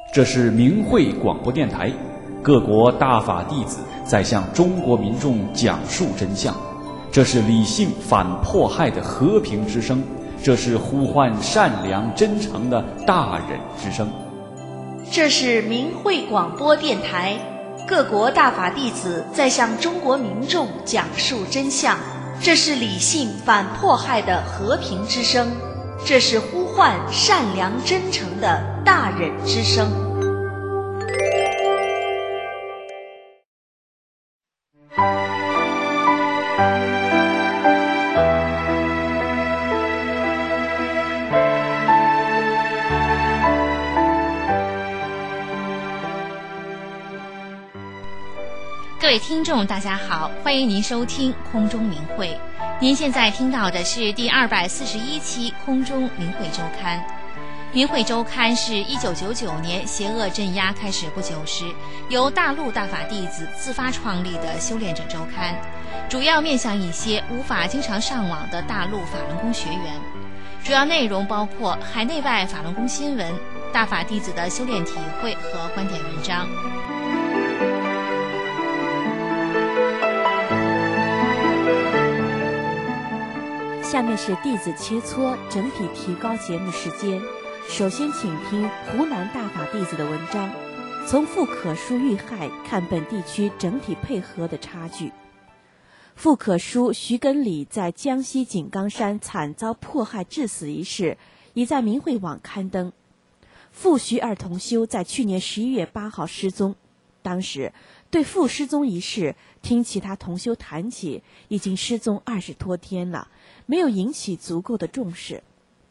这是明慧广播电台，各国大法弟子在向中国民众讲述真相。这是理性反迫害的和平之声，这是呼唤善良真诚的大忍之声。 这是明慧广播电台，各国大法弟子在向中国民众讲述真相。这是理性反迫害的和平之声，这是呼唤善良真诚的大忍之声。 各位听众大家好，欢迎您收听空中明慧。您现在听到的是第241期空中明慧周刊。明慧周刊是1999年邪恶镇压开始不久时，由大陆大法弟子自发创立的修炼者周刊，主要面向一些无法经常上网的大陆法轮功学员。主要内容包括海内外法轮功新闻、大法弟子的修炼体会和观点文章。 下面是弟子切磋整体提高节目时间，首先请听湖南大法弟子的文章，从傅可书遇害看本地区整体配合的差距。傅可书、徐根礼在江西井冈山惨遭迫害致死一事已在明慧网刊登。傅徐二同修在去年11月8号失踪，当时对傅失踪一事听其他同修谈起，已经失踪20多天了，没有引起足够的重视。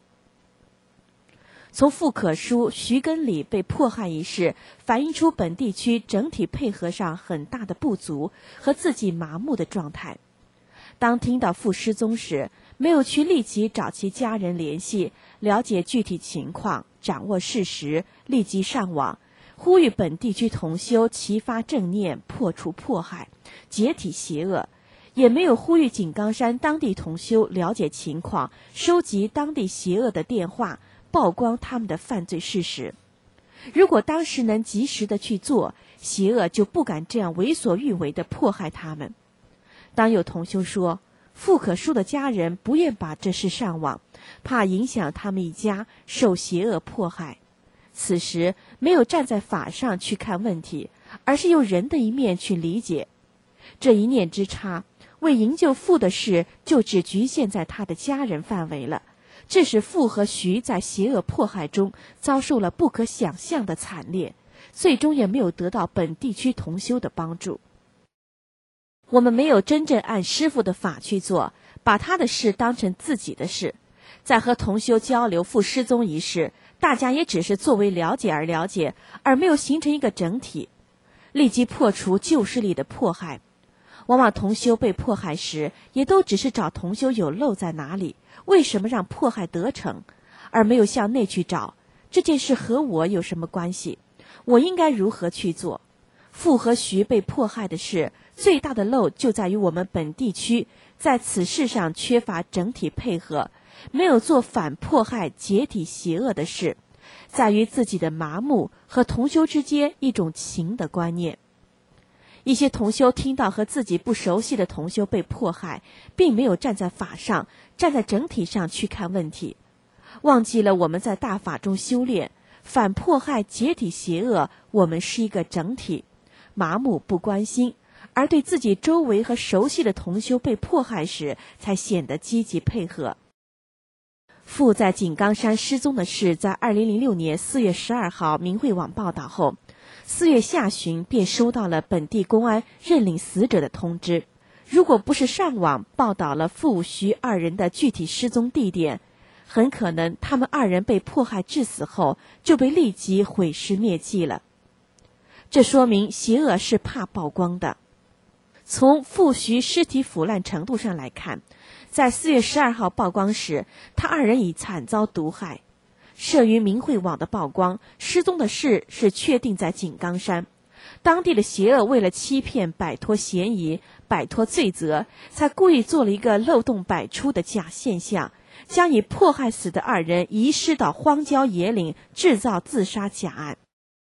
从傅可书、徐根礼被迫害一事反映出本地区整体配合上很大的不足和自己麻木的状态。当听到傅失踪时，没有去立即找其家人联系，了解具体情况，掌握事实，立即上网呼吁本地区同修齐发正念，破除迫害，解体邪恶，也没有呼吁井冈山当地同修了解情况，收集当地邪恶的电话，曝光他们的犯罪事实。如果当时能及时的去做，邪恶就不敢这样为所欲为的迫害他们。当有同修说傅可书的家人不愿把这事上网，怕影响他们一家受邪恶迫害，此时没有站在法上去看问题，而是用人的一面去理解。这一念之差，为营救傅的事就只局限在他的家人范围了，这使傅和徐在邪恶迫害中遭受了不可想象的惨烈，最终也没有得到本地区同修的帮助。我们没有真正按师父的法去做，把他的事当成自己的事。在和同修交流傅失踪一事，大家也只是作为了解而了解，而没有形成一个整体，立即破除旧势力的迫害。往往同修被迫害时，也都只是找同修有漏在哪里，为什么让迫害得逞，而没有向内去找这件事和我有什么关系，我应该如何去做。傅和徐被迫害的事，最大的漏就在于我们本地区在此事上缺乏整体配合，没有做反迫害解体邪恶的事，在于自己的麻木和同修之间一种情的观念。一些同修听到和自己不熟悉的同修被迫害，并没有站在法上，站在整体上去看问题，忘记了我们在大法中修炼，反迫害解体邪恶，我们是一个整体，麻木不关心，而对自己周围和熟悉的同修被迫害时，才显得积极配合。傅在井冈山失踪的事在2006年4月12号明慧网报道后，4月下旬便收到了本地公安认领死者的通知。如果不是上网报道了傅徐二人的具体失踪地点，很可能他们二人被迫害致死后就被立即毁尸灭迹了。这说明邪恶是怕曝光的。从傅徐尸体腐烂程度上来看，在4月12号曝光时，他二人已惨遭毒害。摄于明慧网的曝光，失踪的事是确定在井冈山。当地的邪恶为了欺骗摆脱嫌疑、摆脱罪责，才故意做了一个漏洞百出的假现象，将以迫害死的二人遗失到荒郊野岭，制造自杀假案。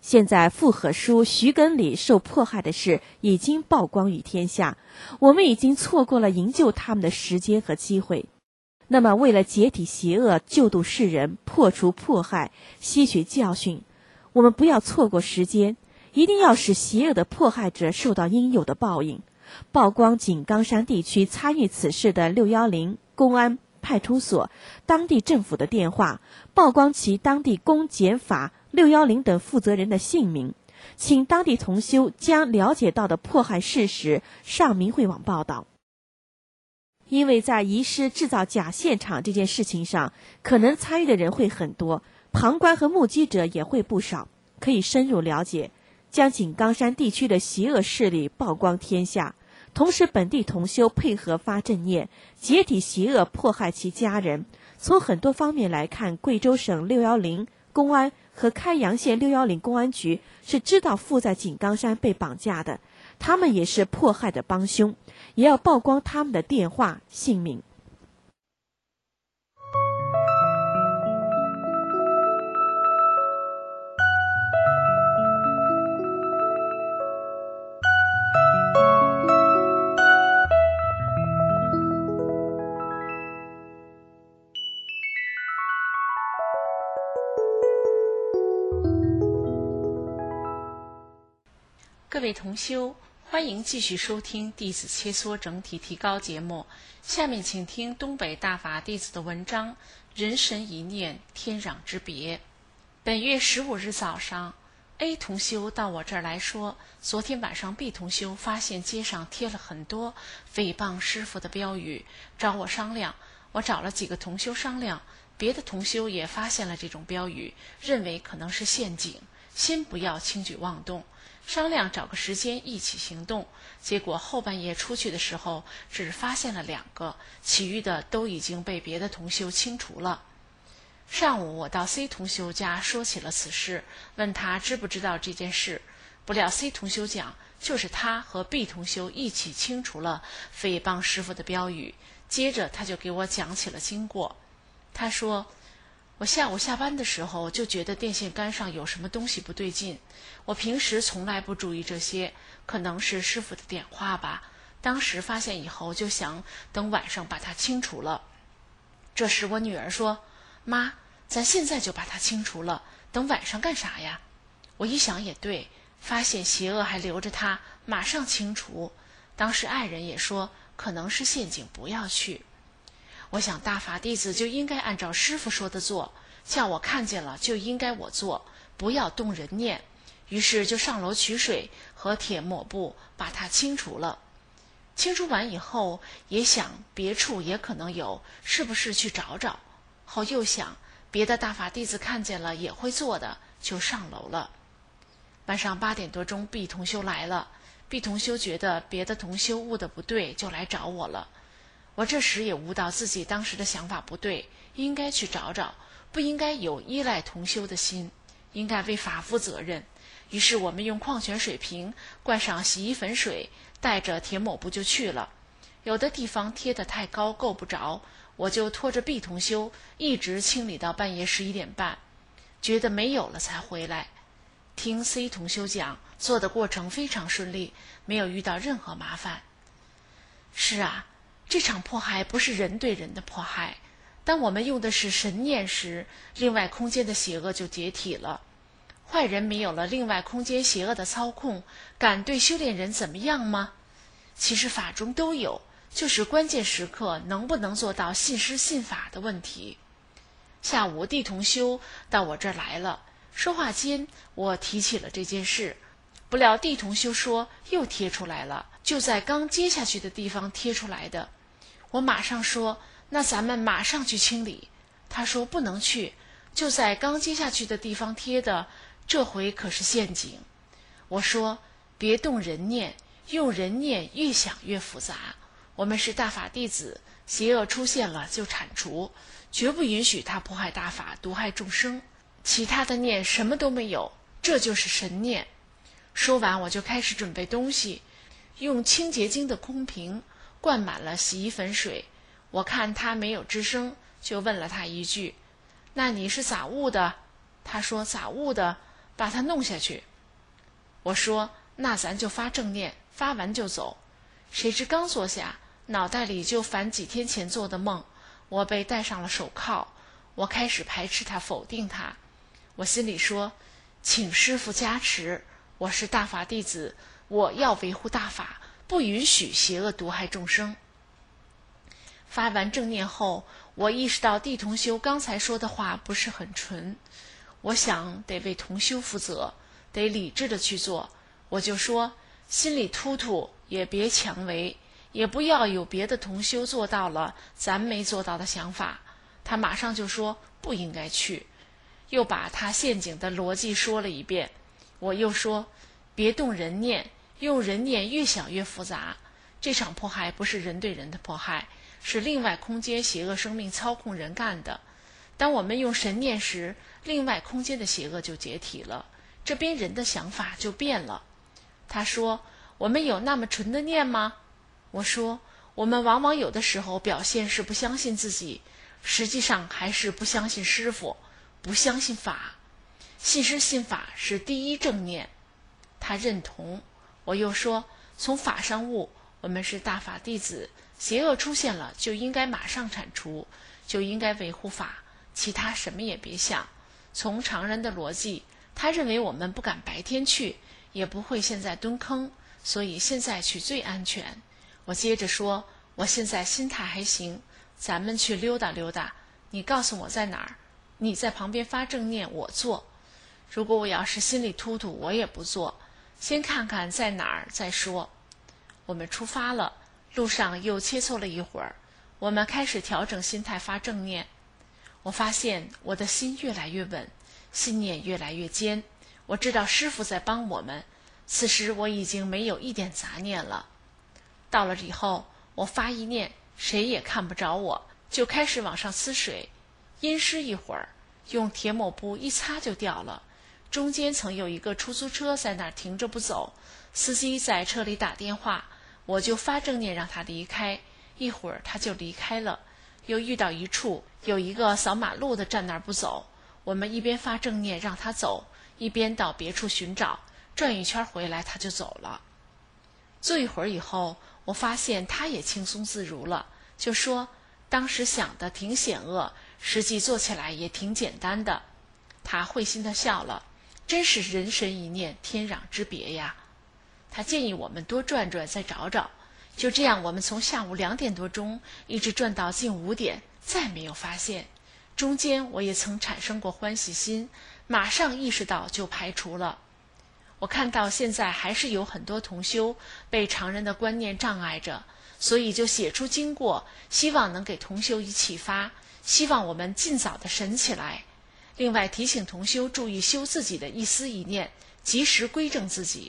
现在傅和书、徐根礼受迫害的事已经曝光于天下，我们已经错过了营救他们的时间和机会。那么为了解体邪恶、救度世人、破除迫害、吸取教训，我们不要错过时间，一定要使邪恶的迫害者受到应有的报应。曝光井冈山地区参与此事的610公安派出所、当地政府的电话，曝光其当地公检法、610等负责人的姓名，请当地同修将了解到的迫害事实上明慧网报道。因为在遗失制造假现场这件事情上，可能参与的人会很多，旁观和目击者也会不少，可以深入了解，将井冈山地区的邪恶势力曝光天下，同时本地同修配合发正念，解体邪恶，迫害其家人。从很多方面来看，贵州省610公安和开阳县610公安局是知道父在井冈山被绑架的，他们也是迫害的帮凶，也要曝光他们的电话、姓名。 各位同修，欢迎继续收听弟子切磋整体提高节目。下面请听东北大法弟子的文章《人神一念，天壤之别》。本月15日早上 A 同修到我这儿来说，昨天晚上 B 同修发现街上贴了很多诽谤师父的标语，找我商量。我找了几个同修商量，别的同修也发现了这种标语，认为可能是陷阱，先不要轻举妄动，商量找个时间一起行动。结果后半夜出去的时候只发现了2个，其余的都已经被别的同修清除了。上午我到 C 同修家说起了此事，问他知不知道这件事。不料 C 同修讲，就是他和 B 同修一起清除了诽谤师父的标语。接着他就给我讲起了经过。他说，我下午下班的时候就觉得电线杆上有什么东西不对劲，我平时从来不注意这些，可能是师父的点化吧。当时发现以后就想等晚上把它清除了。这时我女儿说，妈，咱现在就把它清除了，等晚上干啥呀？我一想也对，发现邪恶还留着它，马上清除。当时爱人也说，可能是陷阱，不要去。我想大法弟子就应该按照师父说的做，叫我看见了就应该我做，不要动人念。于是就上楼取水和铁抹布把它清除了。清除完以后也想别处也可能有，是不是去找找。后又想别的大法弟子看见了也会做的，就上楼了。晚上8点多钟 B 同修来了， B 同修觉得别的同修悟的不对，就来找我了。我这时也悟到自己当时的想法不对，应该去找找，不应该有依赖同修的心，应该为法负责任。于是我们用矿泉水瓶灌上洗衣粉水，带着铁抹布就去了。有的地方贴得太高够不着，我就拖着 B 同修一直清理到半夜11点半，觉得没有了才回来。听 C 同修讲，做的过程非常顺利，没有遇到任何麻烦。是啊，这场迫害不是人对人的迫害，当我们用的是神念时，另外空间的邪恶就解体了。坏人没有了另外空间邪恶的操控，敢对修炼人怎么样吗？其实法中都有，就是关键时刻能不能做到信师信法的问题。下午D同修到我这儿来了，说话间我提起了这件事，不料D同修说又贴出来了，就在刚接下去的地方贴出来的。我马上说，那咱们马上去清理。他说不能去，就在刚接下去的地方贴的，这回可是陷阱。我说别动人念，用人念越想越复杂。我们是大法弟子，邪恶出现了就铲除，绝不允许他迫害大法，毒害众生。其他的念什么都没有，这就是神念。说完我就开始准备东西，用清洁精的空瓶灌满了洗衣粉水。我看他没有吱声，就问了他一句，那你是咋悟的？他说咋悟的？ 把它弄下去。我说那咱就发正念，发完就走。谁知刚坐下，脑袋里就反几天前做的梦，我被戴上了手铐，我开始排斥他，否定他。我心里说，请师父加持，我是大法弟子，我要维护大法，不允许邪恶毒害众生。发完正念后，我意识到地同修刚才说的话不是很纯，我想得为同修负责，得理智的去做。我就说，心里突突也别强为，也不要有别的同修做到了咱没做到的想法。他马上就说不应该去，又把他陷阱的逻辑说了一遍。我又说，别动人念，用人念越想越复杂。这场迫害不是人对人的迫害，是另外空间邪恶生命操控人干的。当我们用神念时，另外空间的邪恶就解体了，这边人的想法就变了。他说，我们有那么纯的念吗？我说，我们往往有的时候表现是不相信自己，实际上还是不相信师父，不相信法。信师信法是第一正念。他认同。我又说，从法上悟，我们是大法弟子，邪恶出现了就应该马上铲除，就应该维护法，其他什么也别想。从常人的逻辑，他认为我们不敢白天去，也不会现在蹲坑，所以现在去最安全。我接着说，我现在心态还行，咱们去溜达溜达，你告诉我在哪儿，你在旁边发正念，我做。如果我要是心里突突，我也不做，先看看在哪儿再说。我们出发了，路上又切磋了一会儿，我们开始调整心态发正念。我发现我的心越来越稳，信念越来越坚，我知道师父在帮我们。此时我已经没有一点杂念了。到了以后，我发一念，谁也看不着我，就开始往上呲水，阴湿一会儿，用铁抹布一擦就掉了。中间曾有一个出租车在那儿停着不走，司机在车里打电话，我就发正念让他离开，一会儿他就离开了。又遇到一处有一个扫马路的站那儿不走，我们一边发正念让他走，一边到别处寻找，转一圈回来他就走了。坐一会儿以后，我发现他也轻松自如了，就说当时想的挺险恶，实际做起来也挺简单的。他会心地笑了，真是人神一念，天壤之别呀。他建议我们多转转再找找。就这样，我们从下午2点多钟一直转到近5点，再没有发现。中间我也曾产生过欢喜心，马上意识到就排除了。我看到现在还是有很多同修被常人的观念障碍着，所以就写出经过，希望能给同修以启发，希望我们尽早的神起来。另外提醒同修注意修自己的一思一念，及时归正自己。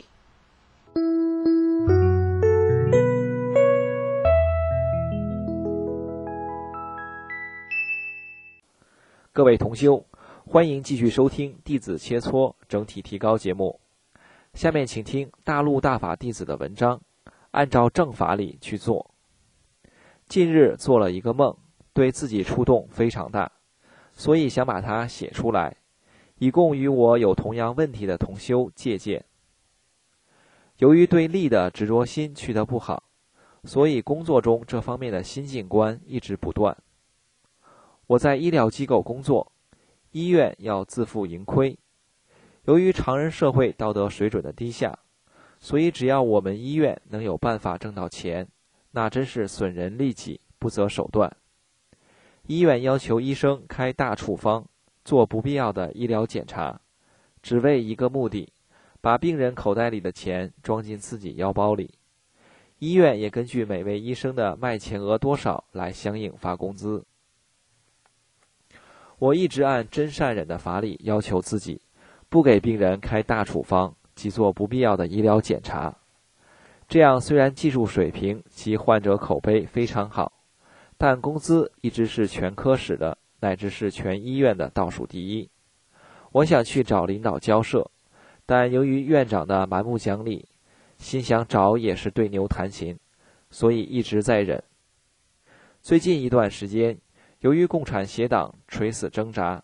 各位同修，欢迎继续收听弟子切磋整体提高节目。下面请听大陆大法弟子的文章，按照正法理去做。近日做了一个梦，对自己触动非常大，所以想把它写出来，以供与我有同样问题的同修借鉴。由于对利的执着心去得不好，所以工作中这方面的心境观一直不断。我在医疗机构工作，医院要自负盈亏。由于常人社会道德水准的低下，所以只要我们医院能有办法挣到钱，那真是损人利己，不择手段。医院要求医生开大处方，做不必要的医疗检查，只为一个目的，把病人口袋里的钱装进自己腰包里。医院也根据每位医生的卖钱额多少来相应发工资。我一直按真善忍的法理要求自己，不给病人开大处方及做不必要的医疗检查。这样虽然技术水平及患者口碑非常好，但工资一直是全科室的乃至是全医院的倒数第一。我想去找领导交涉，但由于院长的蛮不讲理，心想找也是对牛弹琴，所以一直在忍。最近一段时间，由于共产协党垂死挣扎，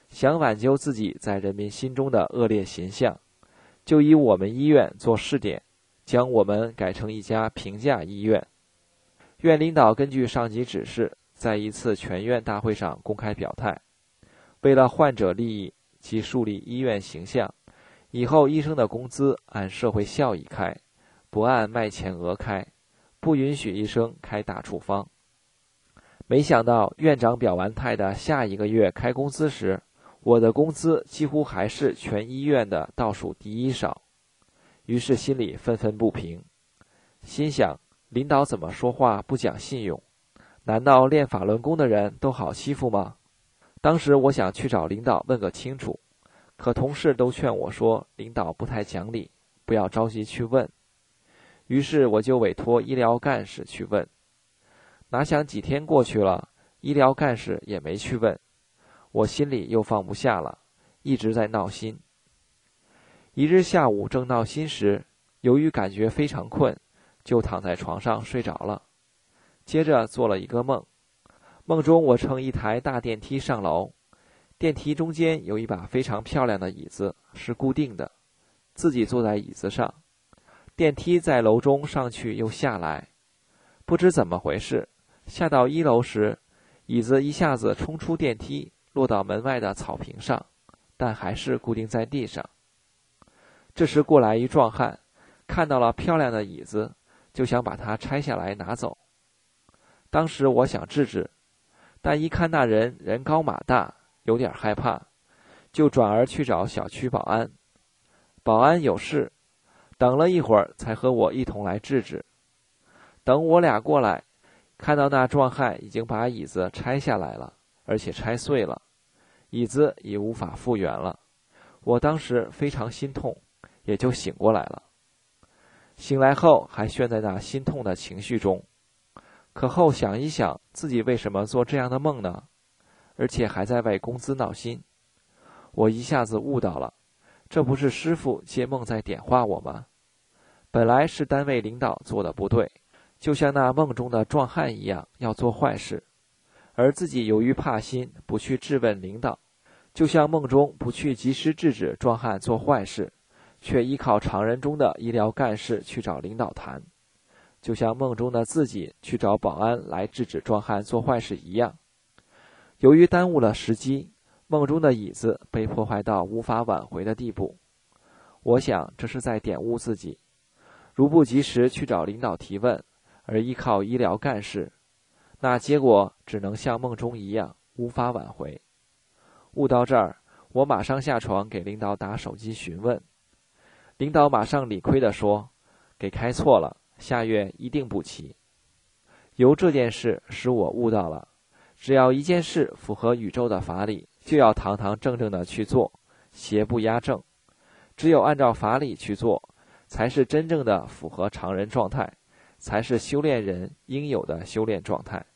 想挽救自己在人民心中的恶劣形象，就以我们医院做试点，将我们改成一家评价医院。院领导根据上级指示，在一次全院大会上公开表态，为了患者利益及树立医院形象，以后医生的工资按社会效益开，不按卖钱额开，不允许医生开大处方。没想到院长表完态的下一个月开工资时，我的工资几乎还是全医院的倒数第一少，于是心里愤愤不平，心想领导怎么说话不讲信用？难道练法轮功的人都好欺负吗？当时我想去找领导问个清楚，可同事都劝我说领导不太讲理，不要着急去问。于是我就委托医疗干事去问，哪想几天过去了，医疗干事也没去问，我心里又放不下了，一直在闹心。一日下午正闹心时，由于感觉非常困，就躺在床上睡着了。接着做了一个梦，梦中我乘一台大电梯上楼，电梯中间有一把非常漂亮的椅子，是固定的，自己坐在椅子上，电梯在楼中上去又下来，不知怎么回事，下到1楼时，椅子一下子冲出电梯，落到门外的草坪上，但还是固定在地上。这时过来一壮汉，看到了漂亮的椅子，就想把它拆下来拿走。当时我想制止，但一看那人高马大，有点害怕，就转而去找小区保安。保安有事，等了一会儿才和我一同来制止。等我俩过来，看到那壮汉已经把椅子拆下来了，而且拆碎了，椅子已无法复原了。我当时非常心痛，也就醒过来了。醒来后还陷在那心痛的情绪中，可后想一想，自己为什么做这样的梦呢？而且还在为工资闹心。我一下子悟到了，这不是师父借梦在点化我吗？本来是单位领导做的不对，就像那梦中的壮汉一样要做坏事，而自己由于怕心不去质问领导，就像梦中不去及时制止壮汉做坏事，却依靠常人中的医疗干事去找领导谈，就像梦中的自己去找保安来制止壮汉做坏事一样。由于耽误了时机，梦中的椅子被破坏到无法挽回的地步。我想这是在点悟自己，如不及时去找领导提问，而依靠医疗干事，那结果只能像梦中一样，无法挽回。悟到这儿，我马上下床给领导打手机询问。领导马上理亏地说，给开错了，下月一定补齐。由这件事使我悟到了，只要一件事符合宇宙的法理，就要堂堂正正的去做，邪不压正。只有按照法理去做，才是真正的符合常人状态，才是修炼人应有的修炼状态。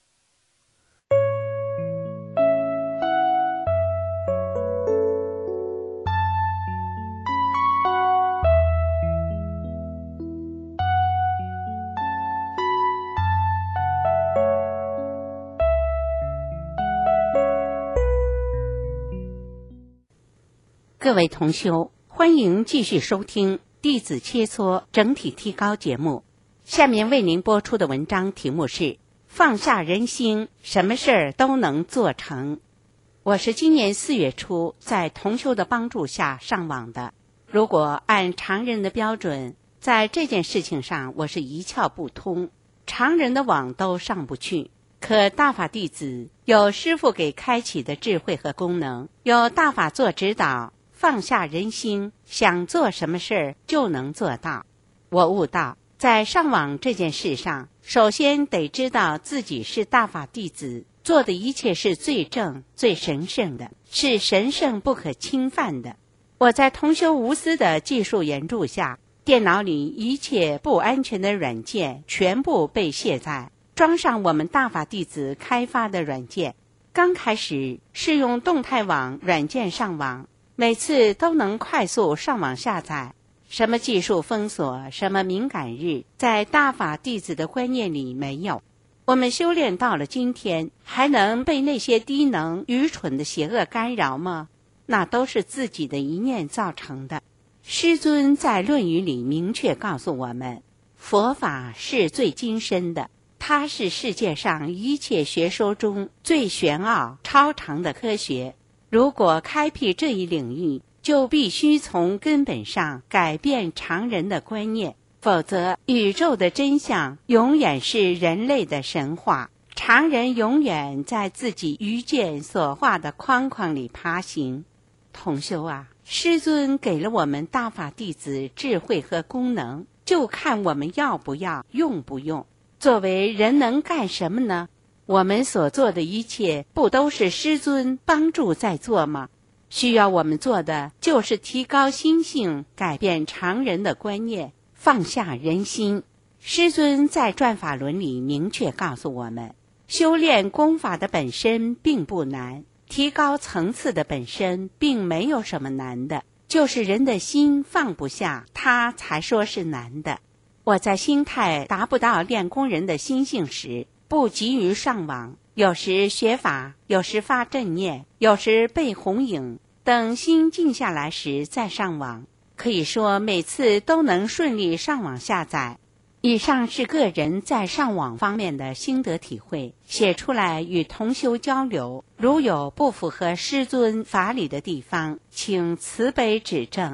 各位同修，欢迎继续收听弟子切磋整体提高节目。下面为您播出的文章题目是放下人心，什么事儿都能做成。我是今年4月初在同修的帮助下上网的，如果按常人的标准，在这件事情上我是一窍不通，常人的网都上不去。可大法弟子有师父给开启的智慧和功能，有大法做指导，放下人心，想做什么事儿就能做到。我悟到，在上网这件事上，首先得知道自己是大法弟子，做的一切是最正、最神圣的，是神圣不可侵犯的。我在同修无私的技术援助下，电脑里一切不安全的软件全部被卸载，装上我们大法弟子开发的软件。刚开始是用动态网软件上网，每次都能快速上网下载，什么技术封锁，什么敏感日，在大法弟子的观念里没有。我们修炼到了今天，还能被那些低能愚蠢的邪恶干扰吗？ 那都是自己的一念造成的。师尊在《论语》里明确告诉我们，佛法是最精深的，它是世界上一切学说中最玄奥超常的科学。如果开辟这一领域，就必须从根本上改变常人的观念，否则宇宙的真相永远是人类的神话，常人永远在自己愚见所画的框框里爬行。同修啊，师尊给了我们大法弟子智慧和功能，就看我们要不要，用不用。作为人能干什么呢？我们所做的一切不都是师尊帮助在做吗？需要我们做的就是提高心性，改变常人的观念，放下人心。师尊在转法轮里明确告诉我们，修炼功法的本身并不难，提高层次的本身并没有什么难的，就是人的心放不下，他才说是难的。我在心态达不到练功人的心性时，不急于上网，有时学法，有时发正念，有时背红影，等心静下来时再上网。可以说每次都能顺利上网下载。以上是个人在上网方面的心得体会，写出来与同修交流。如有不符合师尊法理的地方，请慈悲指正。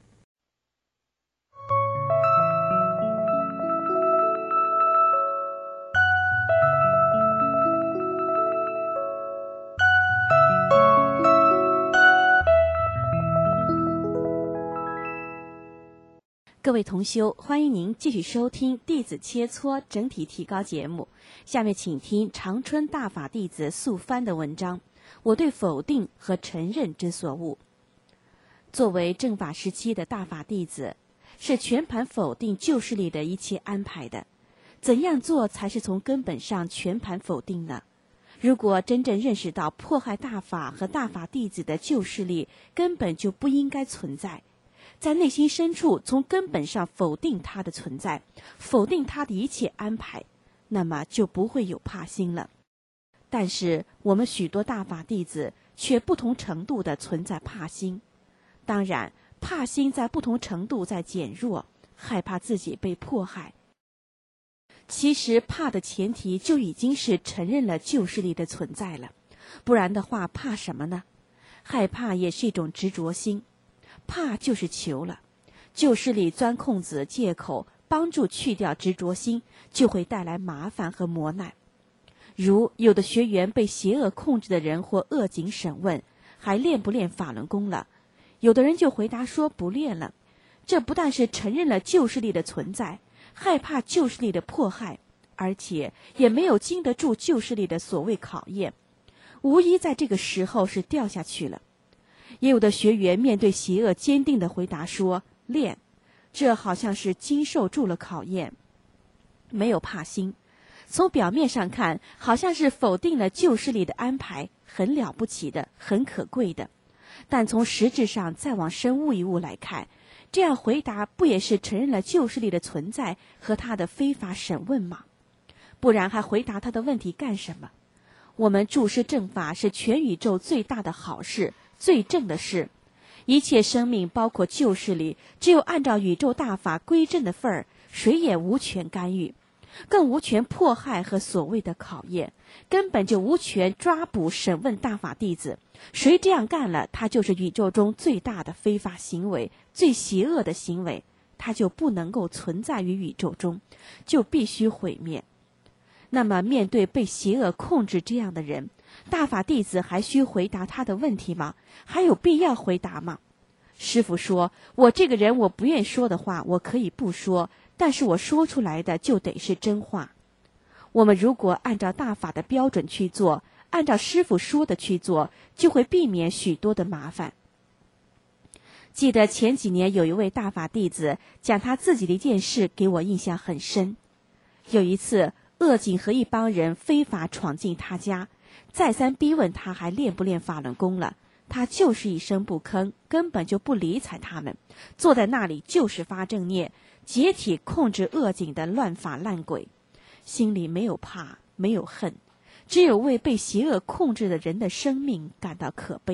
各位同修，欢迎您继续收听弟子切磋整体提高节目。下面请听长春大法弟子素帆的文章《我对否定和承认之所悟》。作为正法时期的大法弟子，是全盘否定旧势力的一切安排的。怎样做才是从根本上全盘否定呢？如果真正认识到迫害大法和大法弟子的旧势力根本就不应该存在，在内心深处从根本上否定它的存在，否定它的一切安排，那么就不会有怕心了。但是我们许多大法弟子却不同程度的存在怕心，当然怕心在不同程度在减弱，害怕自己被迫害。其实怕的前提就已经是承认了旧势力的存在了，不然的话怕什么呢？害怕也是一种执着心，怕就是求了。旧势力钻空子借口帮助去掉执着心，就会带来麻烦和磨难。如有的学员被邪恶控制的人或恶警审问，还练不练法轮功了？有的人就回答说不练了。这不但是承认了旧势力的存在，害怕旧势力的迫害，而且也没有经得住旧势力的所谓考验，无疑在这个时候是掉下去了。也有的学员面对邪恶坚定地回答说练，这好像是经受住了考验，没有怕心。从表面上看，好像是否定了旧势力的安排，很了不起的，很可贵的。但从实质上再往深悟一悟来看，这样回答不也是承认了旧势力的存在和他的非法审问吗？不然还回答他的问题干什么？我们注释正法是全宇宙最大的好事，最正的事。一切生命包括旧势力，只有按照宇宙大法归正的份儿，谁也无权干预，更无权迫害和所谓的考验，根本就无权抓捕审问大法弟子。谁这样干了，他就是宇宙中最大的非法行为，最邪恶的行为，他就不能够存在于宇宙中，就必须毁灭。那么面对被邪恶控制这样的人，大法弟子还需回答他的问题吗？还有必要回答吗？师父说，我这个人我不愿说的话，我可以不说，但是我说出来的就得是真话。我们如果按照大法的标准去做，按照师父说的去做，就会避免许多的麻烦。记得前几年有一位大法弟子讲他自己的一件事，给我印象很深。有一次恶警和一帮人非法闯进他家，再三逼问他还练不练法轮功了，他就是一声不吭，根本就不理睬他们，坐在那里就是发正念，解体控制恶警的乱法烂鬼，心里没有怕，没有恨，只有为被邪恶控制的人的生命感到可悲。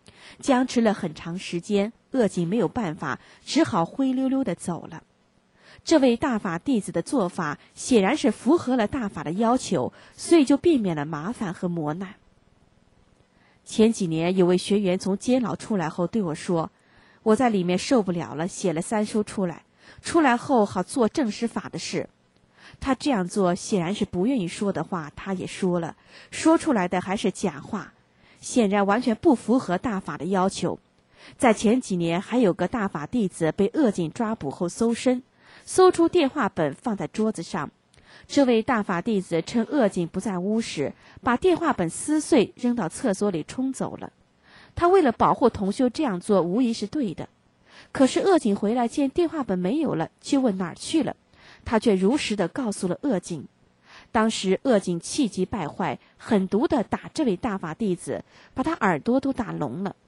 僵持了很长时间，鄂景没有办法，只好灰溜溜地走了。这位大法弟子的做法显然是符合了大法的要求，所以就避免了麻烦和磨难。前几年有位学员从监牢出来后对我说，我在里面受不了了，写了3书出来后好做正实法的事。他这样做显然是不愿意说的话，他也说了，说出来的还是假话，显然完全不符合大法的要求。在前几年还有个大法弟子被鄂景抓捕后搜身，搜出电话本放在桌子上，这位大法弟子趁鄂景不在屋时，把电话本撕碎扔到厕所里冲走了。他为了保护同修这样做无疑是对的，可是鄂景回来见电话本没有了，就问哪儿去了，他却如实地告诉了鄂景。当时鄂景气急败坏，狠毒地打这位大法弟子，把他耳朵都打聋了。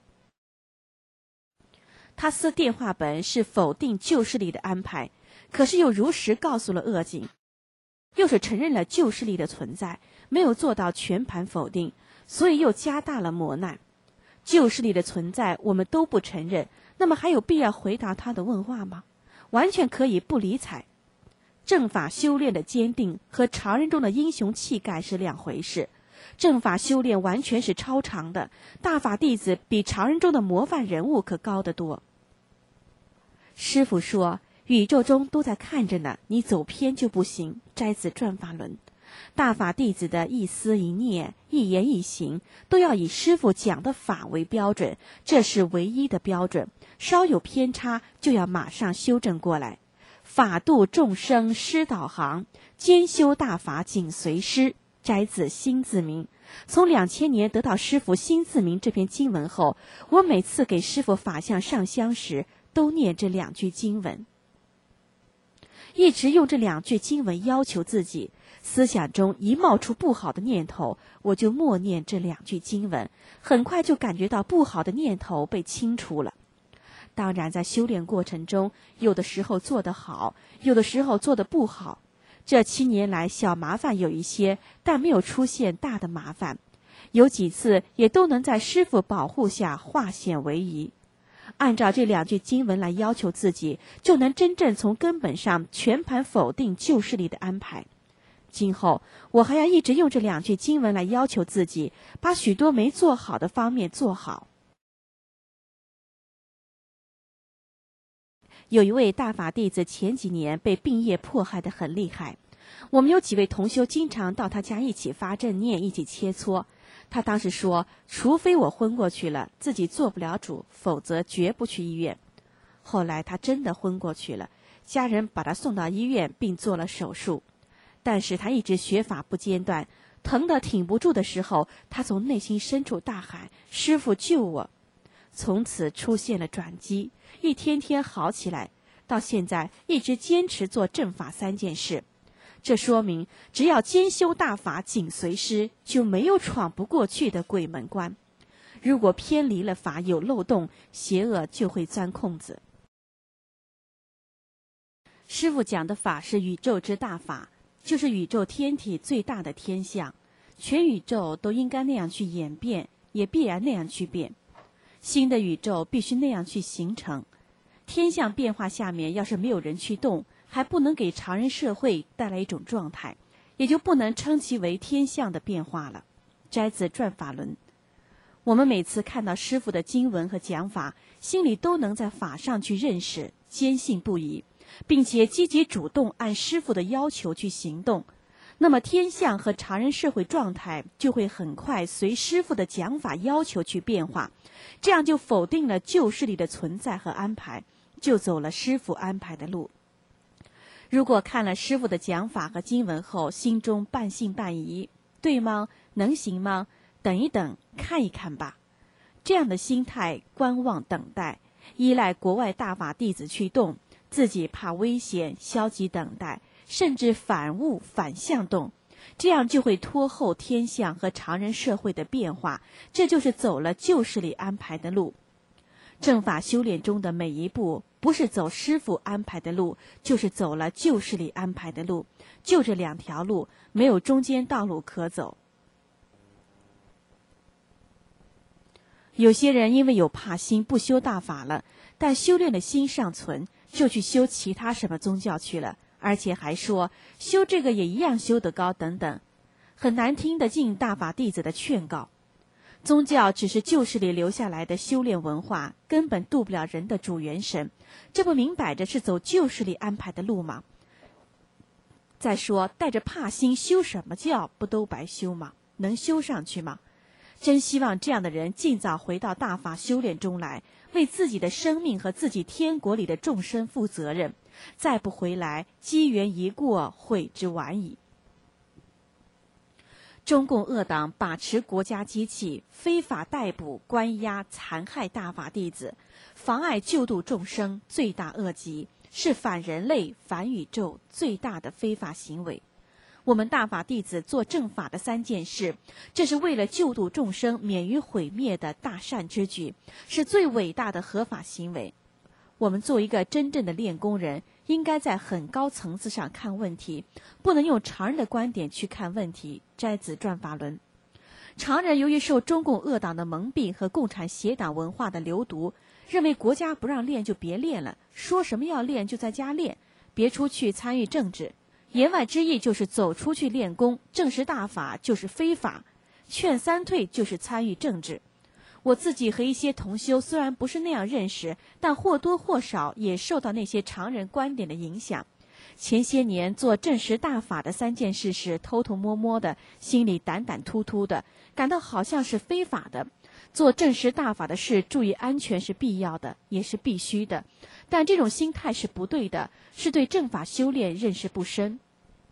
他撕电话本是否定旧势力的安排，可是又如实告诉了鄂景，又是承认了旧势力的存在，没有做到全盘否定，所以又加大了磨难。旧势力的存在我们都不承认，那么还有必要回答他的问话吗？完全可以不理睬。正法修炼的坚定和常人中的英雄气概是两回事。正法修炼完全是超常的，大法弟子比常人中的模范人物可高得多。师父说，宇宙中都在看着呢，你走偏就不行。摘自转法轮。大法弟子的一思一念、一言一行，都要以师父讲的法为标准，这是唯一的标准。稍有偏差，就要马上修正过来。法度众生师导航，兼修大法紧随师。摘自心自明。从2000年得到师父心自明这篇经文后，我每次给师父法相上香时，都念这2句经文，一直用这2句经文要求自己。思想中一冒出不好的念头，我就默念这2句经文，很快就感觉到不好的念头被清除了。当然在修炼过程中，有的时候做得好，有的时候做得不好。这7年来小麻烦有一些，但没有出现大的麻烦，有几次也都能在师父保护下化险为夷。按照这2句经文来要求自己，就能真正从根本上全盘否定旧势力的安排。今后我还要一直用这2句经文来要求自己，把许多没做好的方面做好。有一位大法弟子前几年被病业迫害得很厉害，我们有几位同修经常到他家一起发正念，一起切磋。他当时说，除非我昏过去了，自己做不了主，否则绝不去医院。后来他真的昏过去了，家人把他送到医院并做了手术。但是他一直学法不间断，疼得挺不住的时候，他从内心深处大喊，师父救我。从此出现了转机，一天天好起来，到现在一直坚持做正法3件事。这说明只要兼修大法紧随师，就没有闯不过去的鬼门关。如果偏离了法，有漏洞，邪恶就会钻空子。师父讲的法是宇宙之大法，就是宇宙天体最大的天象，全宇宙都应该那样去演变，也必然那样去变。新的宇宙必须那样去形成。天象变化下面要是没有人去动，还不能给常人社会带来一种状态，也就不能称其为天象的变化了。摘自转法轮。我们每次看到师父的经文和讲法，心里都能在法上去认识，坚信不疑，并且积极主动按师父的要求去行动，那么天象和常人社会状态就会很快随师父的讲法要求去变化，这样就否定了旧势力的存在和安排，就走了师父安排的路。如果看了师父的讲法和经文后，心中半信半疑，对吗？能行吗？等一等，看一看吧。这样的心态观望等待，依赖国外大法弟子去动，自己怕危险，消极等待，甚至反悟反向动，这样就会拖后天象和常人社会的变化，这就是走了旧势力安排的路。正法修炼中的每一步，不是走师父安排的路，就是走了旧势力安排的路，就这2条路，没有中间道路可走。 有些人因为有怕心，不修大法了，但修炼的心尚存，就去修其他什么宗教去了，而且还说修这个也一样修得高等等，很难听得进大法弟子的劝告。宗教只是旧世里留下来的修炼文化，根本渡不了人的主元神，这不明摆着是走旧世里安排的路吗？再说带着怕心修什么教，不都白修吗？能修上去吗？真希望这样的人尽早回到大法修炼中来，为自己的生命和自己天国里的众生负责任。再不回来，机缘一过，悔之晚矣。中共恶党把持国家机器，非法逮捕、关押、残害大法弟子，妨碍救度众生，罪大恶极，是反人类、反宇宙最大的非法行为。我们大法弟子做正法的3件事，这是为了救度众生免于毁灭的大善之举，是最伟大的合法行为。我们做一个真正的练功人，应该在很高层次上看问题，不能用常人的观点去看问题。摘自转法轮。常人由于受中共恶党的蒙蔽和共产邪党文化的流毒，认为国家不让练就别练了，说什么要练就在家练，别出去参与政治。言外之意就是走出去练功，正实大法就是非法，劝三退就是参与政治。我自己和一些同修虽然不是那样认识，但或多或少也受到那些常人观点的影响。前些年做正实大法的3件事时，偷偷摸摸的，心里胆胆突突的，感到好像是非法的。做正实大法的事，注意安全是必要的，也是必须的，但这种心态是不对的，是对正法修炼认识不深。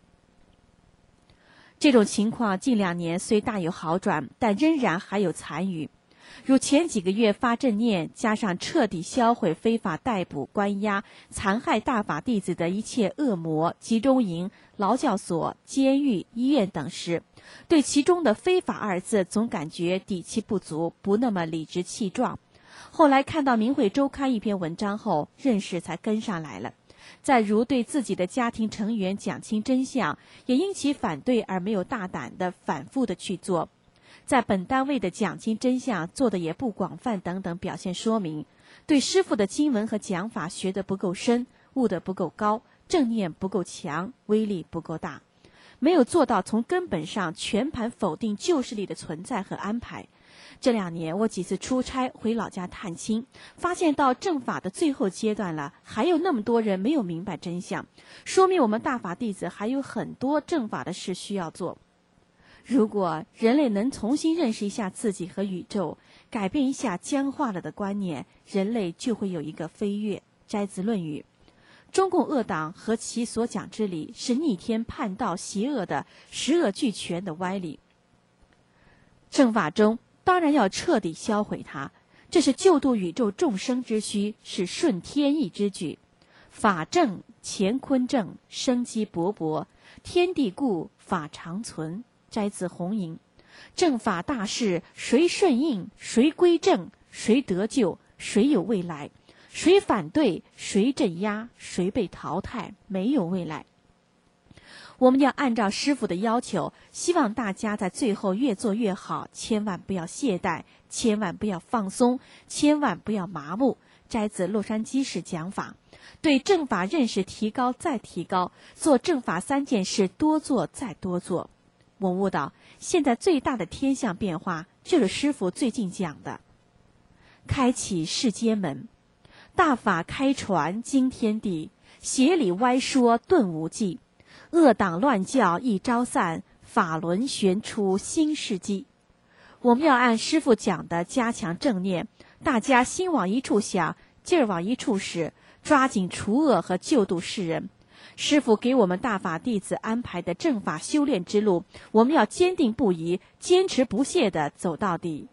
这种情况近2年虽大有好转，但仍然还有残余。如前几个月发正念，加上彻底销毁非法逮捕、关押、残害大法弟子的一切恶魔、集中营、劳教所、监狱、医院等时，对其中的非法2字总感觉底气不足，不那么理直气壮。后来看到《明慧周刊》一篇文章后，认识才跟上来了。再如对自己的家庭成员讲清真相，也因其反对而没有大胆的反复的去做。在本单位的讲清真相做的也不广泛等等表现说明，对师父的经文和讲法学得不够深，悟得不够高，正念不够强，威力不够大，没有做到从根本上全盘否定旧势力的存在和安排。这2年我几次出差回老家探亲，发现到正法的最后阶段了，还有那么多人没有明白真相，说明我们大法弟子还有很多正法的事需要做。如果人类能重新认识一下自己和宇宙，改变一下僵化了的观念，人类就会有一个飞跃。摘自《论语》。中共恶党和其所讲之理，是逆天叛道邪恶的十恶俱全的歪理。正法中当然要彻底销毁它，这是救度宇宙众生之需，是顺天意之举。法正，乾坤正，生机勃勃，天地固，法长存。摘自《红营》。正法大事，谁顺应，谁归正，谁得救，谁有未来，谁反对，谁镇压，谁被淘汰，没有未来。我们要按照师父的要求，希望大家在最后越做越好，千万不要懈怠，千万不要放松，千万不要麻木。摘自洛杉矶市讲法。对正法认识提高再提高，做正法3件事多做再多做。我悟到，现在最大的天象变化，就是师父最近讲的开启世间门，大法开传惊天地，邪理歪说顿无际，恶党乱教一朝散，法轮旋出新世纪。我们要按师父讲的加强正念，大家心往一处想，劲儿往一处使，抓紧除恶和救度世人。师父给我们大法弟子安排的正法修炼之路，我们要坚定不移、坚持不懈地走到底。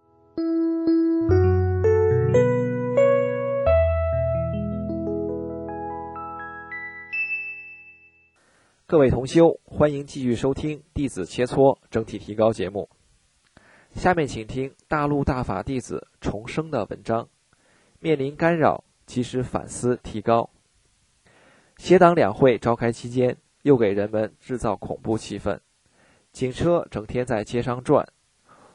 各位同修，欢迎继续收听弟子切磋整体提高节目。下面请听大陆大法弟子重生的文章。面临干扰，及时反思提高。邪党两会召开期间，又给人们制造恐怖气氛。警车整天在街上转，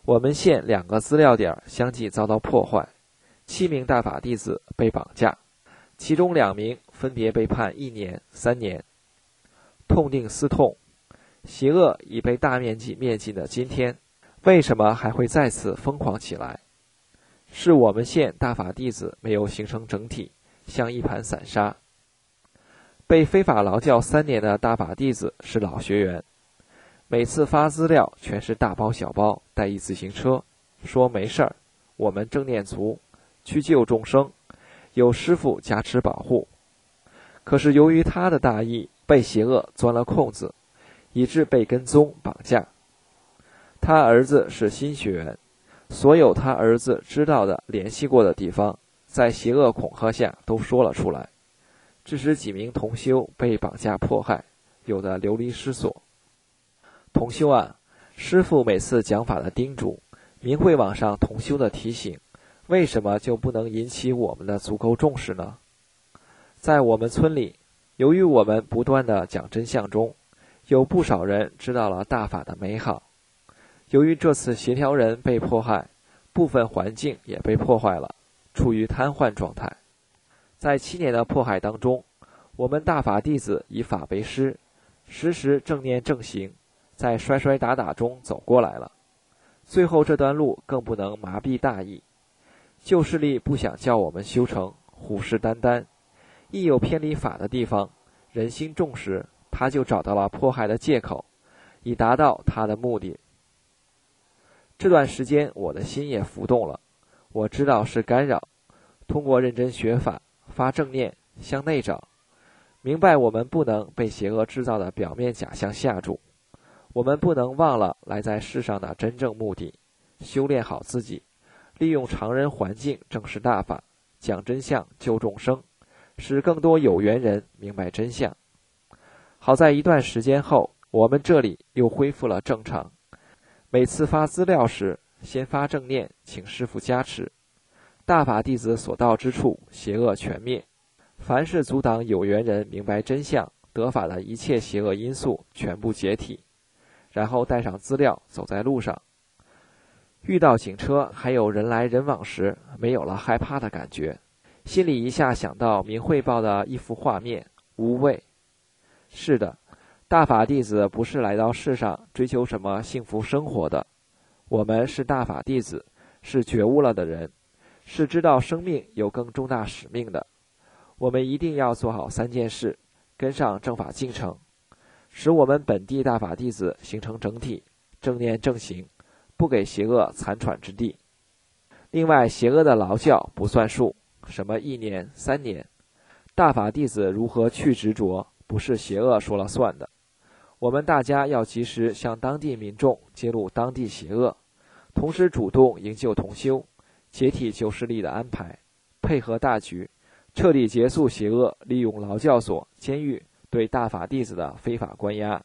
我们县2个资料点相继遭到破坏，7名大法弟子被绑架，其中2名分别被判1年、3年。痛定思痛，邪恶已被大面积灭尽的今天，为什么还会再次疯狂起来？是我们县大法弟子没有形成整体，像一盘散沙。被非法劳教3年的大法弟子是老学员，每次发资料全是大包小包，带一自行车，说没事儿，我们正念足，去救众生，有师父加持保护。可是由于他的大意，被邪恶钻了空子，以致被跟踪绑架。他儿子是新学员，所有他儿子知道的联系过的地方，在邪恶恐吓下都说了出来，致使几名同修被绑架迫害，有的流离失所。同修啊，师父每次讲法的叮嘱，明慧网上同修的提醒，为什么就不能引起我们的足够重视呢？在我们村里，由于我们不断的讲真相中，有不少人知道了大法的美好。由于这次协调人被迫害，部分环境也被破坏了，处于瘫痪状态。在7年的迫害当中，我们大法弟子以法为师，时时正念正行，在摔摔打打中走过来了。最后这段路更不能麻痹大意，旧势力不想叫我们修成，虎视眈眈，一有偏离法的地方，人心重时，他就找到了迫害的借口，以达到他的目的。这段时间我的心也浮动了，我知道是干扰，通过认真学法，发正念，向内找，明白我们不能被邪恶制造的表面假象吓住，我们不能忘了来在世上的真正目的，修炼好自己，利用常人环境正视大法，讲真相救众生，使更多有缘人明白真相。好在一段时间后，我们这里又恢复了正常。每次发资料时，先发正念，请师父加持。大法弟子所到之处，邪恶全灭。凡是阻挡有缘人明白真相、得法的一切邪恶因素，全部解体。然后带上资料，走在路上。遇到警车还有人来人往时，没有了害怕的感觉，心里一下想到明慧报的一幅画面，无畏。是的，大法弟子不是来到世上追求什么幸福生活的，我们是大法弟子，是觉悟了的人，是知道生命有更重大使命的。我们一定要做好3件事，跟上正法进程，使我们本地大法弟子形成整体，正念正行，不给邪恶残喘之地。另外，邪恶的劳教不算数，什么1年、3年，大法弟子如何去执着，不是邪恶说了算的。我们大家要及时向当地民众揭露当地邪恶，同时主动营救同修，解体旧势力的安排，配合大局，彻底结束邪恶利用劳教所、监狱对大法弟子的非法关押。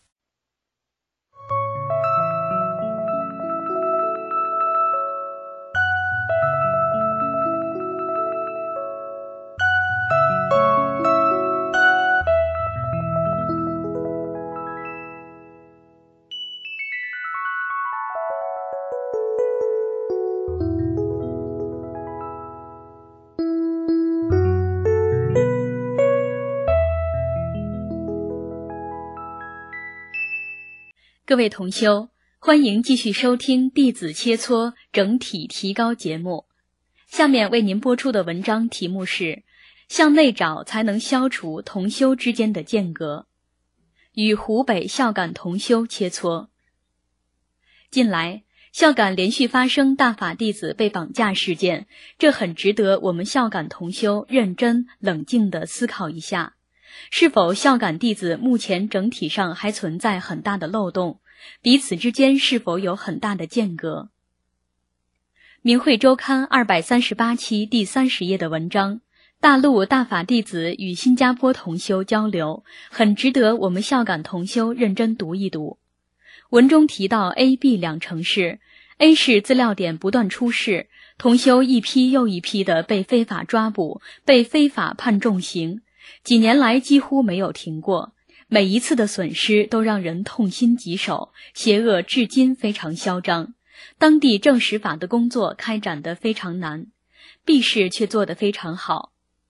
各位同修，欢迎继续收听弟子切磋整体提高节目。下面为您播出的文章题目是向内找才能消除同修之间的间隔，与湖北孝感同修切磋。近来孝感连续发生大法弟子被绑架事件，这很值得我们孝感同修认真冷静地思考一下，是否孝感弟子目前整体上还存在很大的漏洞，彼此之间是否有很大的间隔。明慧周刊238期第30页的文章，大陆大法弟子与新加坡同修交流，很值得我们孝感同修认真读一读。文中提到 A、B 两城市， A 市资料点不断出事，同修一批又一批的被非法抓捕，被非法判重刑，几年来几乎没有停过，每一次的损失都让人痛心疾首，邪恶至今非常嚣张， 当地政史法的工作开展得非常难， B 市却做得非常好。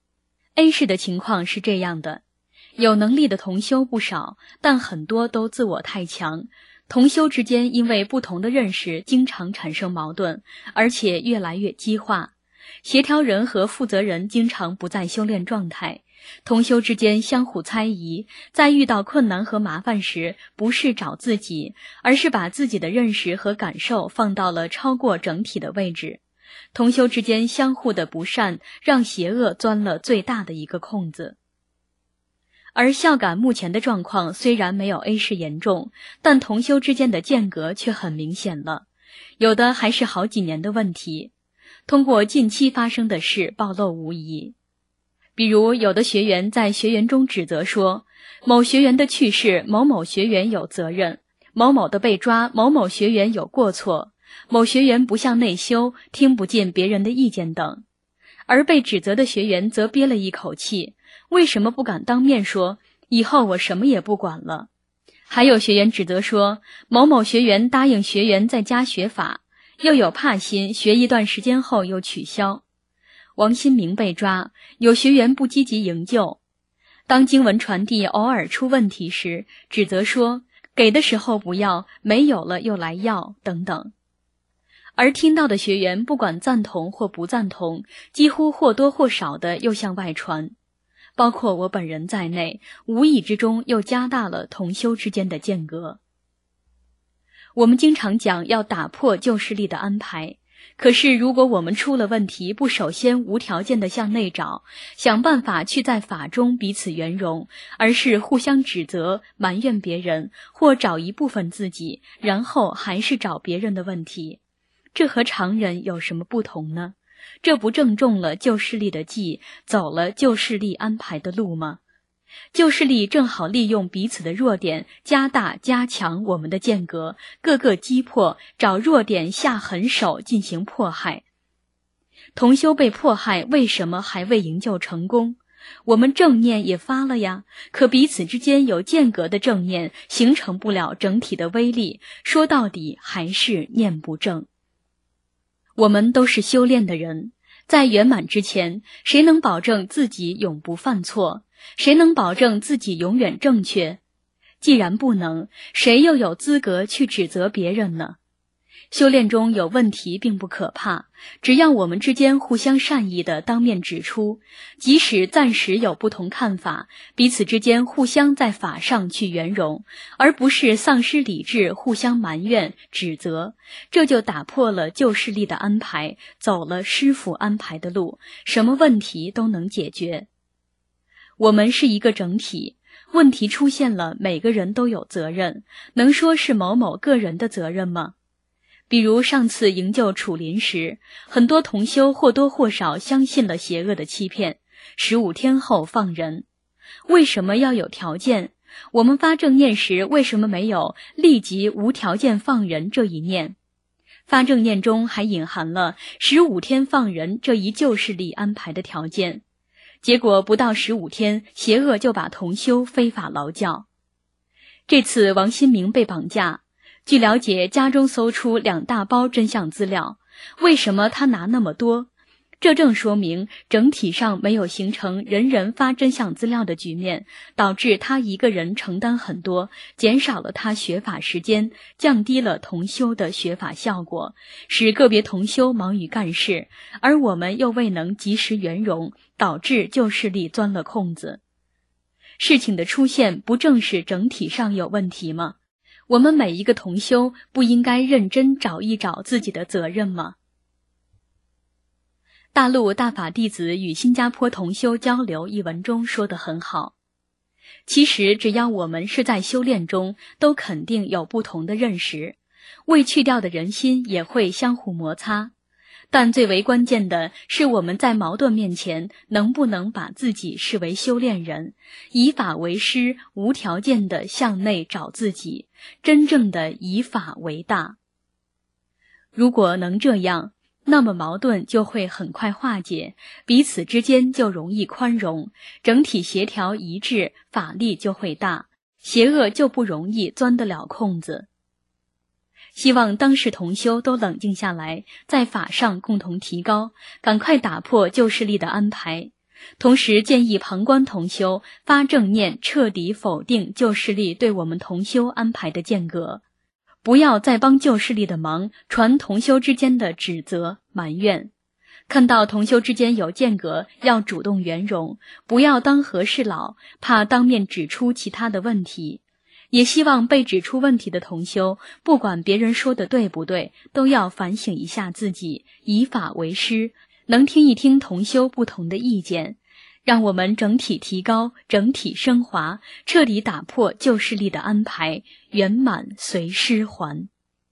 A 市的情况是这样的，有能力的同修不少，但很多都自我太强，同修之间因为不同的认识经常产生矛盾，而且越来越激化。协调人和负责人经常不在修炼状态，同修之间相互猜疑，在遇到困难和麻烦时，不是找自己，而是把自己的认识和感受放到了超过整体的位置。同修之间相互的不善，让邪恶钻了最大的一个空子。而孝感目前的状况虽然没有 A 市严重，但同修之间的间隔却很明显了，有的还是好几年的问题。通过近期发生的事暴露无遗。比如有的学员在学员中指责说，某学员的去世某某学员有责任，某某的被抓某某学员有过错，某学员不向内修，听不进别人的意见等。而被指责的学员则憋了一口气，为什么不敢当面说，以后我什么也不管了。还有学员指责说，某某学员答应学员在家学法，又有怕心，学一段时间后又取消。王新明被抓，有学员不积极营救。当经文传递偶尔出问题时，指责说，给的时候不要，没有了又来要，等等。而听到的学员不管赞同或不赞同，几乎或多或少的又向外传，包括我本人在内，无意之中又加大了同修之间的间隔。我们经常讲要打破旧势力的安排，可是如果我们出了问题，不首先无条件的向内找，想办法去在法中彼此圆融，而是互相指责、埋怨别人，或找一部分自己，然后还是找别人的问题，这和常人有什么不同呢？这不正中了旧势力的计，走了旧势力安排的路吗？旧势力正好利用彼此的弱点，加大加强我们的间隔，各个击破，找弱点下狠手进行迫害。同修被迫害，为什么还未营救成功？我们正念也发了呀，可彼此之间有间隔的正念形成不了整体的威力，说到底还是念不正。我们都是修炼的人，在圆满之前，谁能保证自己永不犯错？谁能保证自己永远正确？既然不能，谁又有资格去指责别人呢？修炼中有问题并不可怕，只要我们之间互相善意的当面指出，即使暂时有不同看法，彼此之间互相在法上去圆融，而不是丧失理智互相埋怨指责，这就打破了旧势力的安排，走了师父安排的路，什么问题都能解决。我们是一个整体，问题出现了，每个人都有责任，能说是某某个人的责任吗？比如上次营救楚林时，很多同修或多或少相信了邪恶的欺骗，15天后放人。为什么要有条件？我们发正念时为什么没有立即无条件放人这一念？发正念中还隐含了15天放人这一旧势力安排的条件。结果不到15天，邪恶就把同修非法劳教。这次王新明被绑架，据了解，家中搜出2大包真相资料，为什么他拿那么多？这正说明整体上没有形成人人发真相资料的局面，导致他一个人承担很多，减少了他学法时间，降低了同修的学法效果，使个别同修忙于干事，而我们又未能及时圆融，导致旧势力钻了空子。事情的出现不正是整体上有问题吗？我们每一个同修不应该认真找一找自己的责任吗？大陆大法弟子与新加坡同修交流一文中说得很好，其实只要我们是在修炼中，都肯定有不同的认识，未去掉的人心也会相互摩擦，但最为关键的是我们在矛盾面前能不能把自己视为修炼人，以法为师，无条件的向内找自己，真正的以法为大。如果能这样，那么矛盾就会很快化解，彼此之间就容易宽容，整体协调一致，法力就会大，邪恶就不容易钻得了空子。 希望当世同修都冷静下来，在法上共同提高，赶快打破旧势力的安排。同时建议旁观同修发正念，彻底否定旧势力对我们同修安排的间隔，不要再帮旧势力的忙，传同修之间的指责埋怨。看到同修之间有间隔，要主动圆融，不要当和事佬，怕当面指出其他的问题。也希望被指出问题的同修，不管别人说的对不对，都要反省一下自己，以法为师，能听一听同修不同的意见，让我们整体提高，整体升华，彻底打破旧势力的安排，圆满随师还。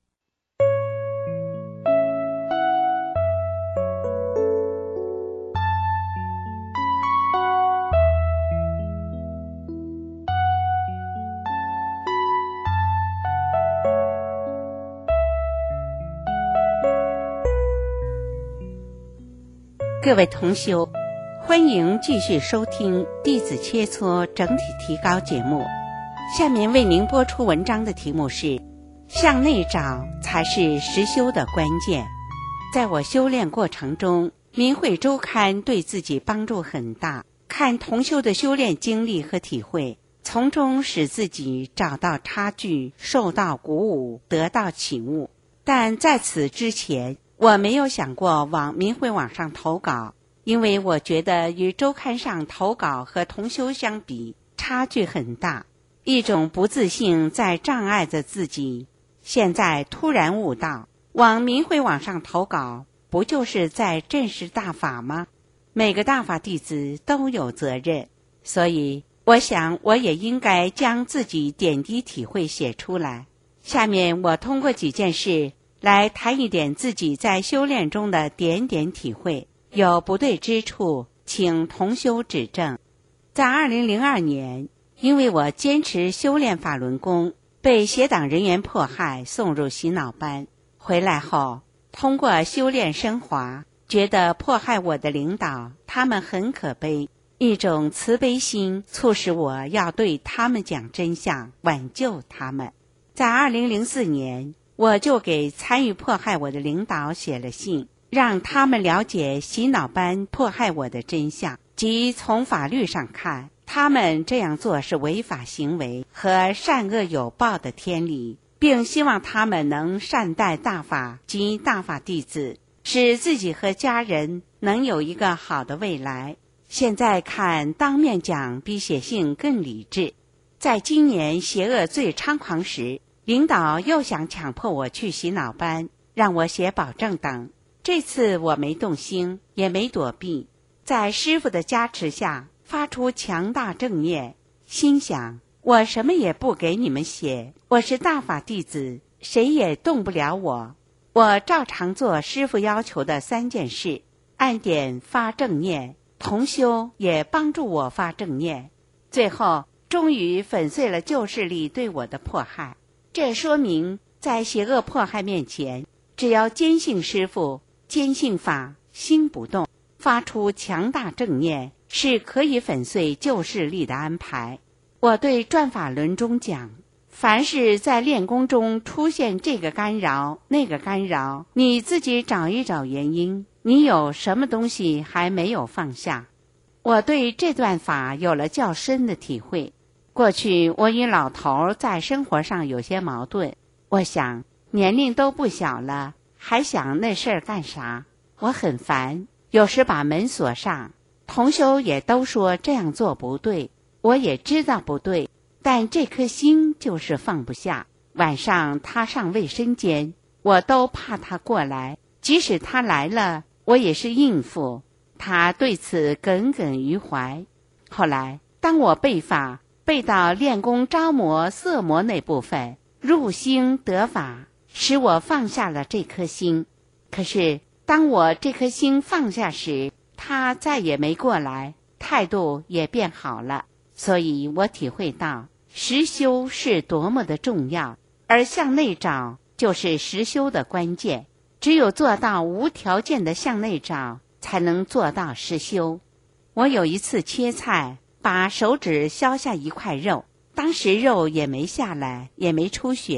各位同修，欢迎继续收听弟子切磋整体提高节目。下面为您播出文章的题目是向内找才是实修的关键。在我修炼过程中，明慧周刊对自己帮助很大，看同修的修炼经历和体会，从中使自己找到差距，受到鼓舞，得到启悟。但在此之前，我没有想过往明慧网上投稿，因为我觉得与周刊上投稿和同修相比，差距很大，一种不自信在障碍着自己。现在突然悟到，往明慧网上投稿，不就是在证实大法吗？每个大法弟子都有责任，所以我想我也应该将自己点滴体会写出来。下面我通过几件事来谈一点自己在修炼中的点点体会，有不对之处，请同修指正。在2002年，因为我坚持修炼法轮功，被邪党人员迫害，送入洗脑班。回来后，通过修炼升华，觉得迫害我的领导，他们很可悲，一种慈悲心促使我要对他们讲真相，挽救他们。在2004年，我就给参与迫害我的领导写了信，让他们了解洗脑班迫害我的真相，即从法律上看，他们这样做是违法行为和善恶有报的天理，并希望他们能善待大法及大法弟子，使自己和家人能有一个好的未来。现在看，当面讲比写信更理智。在今年邪恶最猖狂时，领导又想强迫我去洗脑班，让我写保证等。这次我没动心，也没躲避，在师父的加持下发出强大正念，心想我什么也不给你们写，我是大法弟子，谁也动不了我。我照常做师父要求的3件事，按点发正念，同修也帮助我发正念，最后终于粉碎了旧势力对我的迫害。这说明在邪恶迫害面前，只要坚信师父，坚信法，心不动，发出强大正念，是可以粉碎旧势力的安排。我对转法轮中讲，凡是在练功中出现这个干扰那个干扰，你自己找一找原因，你有什么东西还没有放下。我对这段法有了较深的体会。过去我与老头在生活上有些矛盾，我想年龄都不小了，还想那事儿干啥？我很烦，有时把门锁上。同修也都说这样做不对，我也知道不对，但这颗心就是放不下。晚上他上卫生间，我都怕他过来，即使他来了，我也是应付。他对此耿耿于怀。后来当我背法背到练功招魔色魔那部分，入心得法，使我放下了这颗心。可是当我这颗心放下时，他再也没过来，态度也变好了。所以我体会到实修是多么的重要，而向内找就是实修的关键。只有做到无条件的向内找，才能做到实修。我有一次切菜，把手指削下一块肉，当时肉也没下来，也没出血，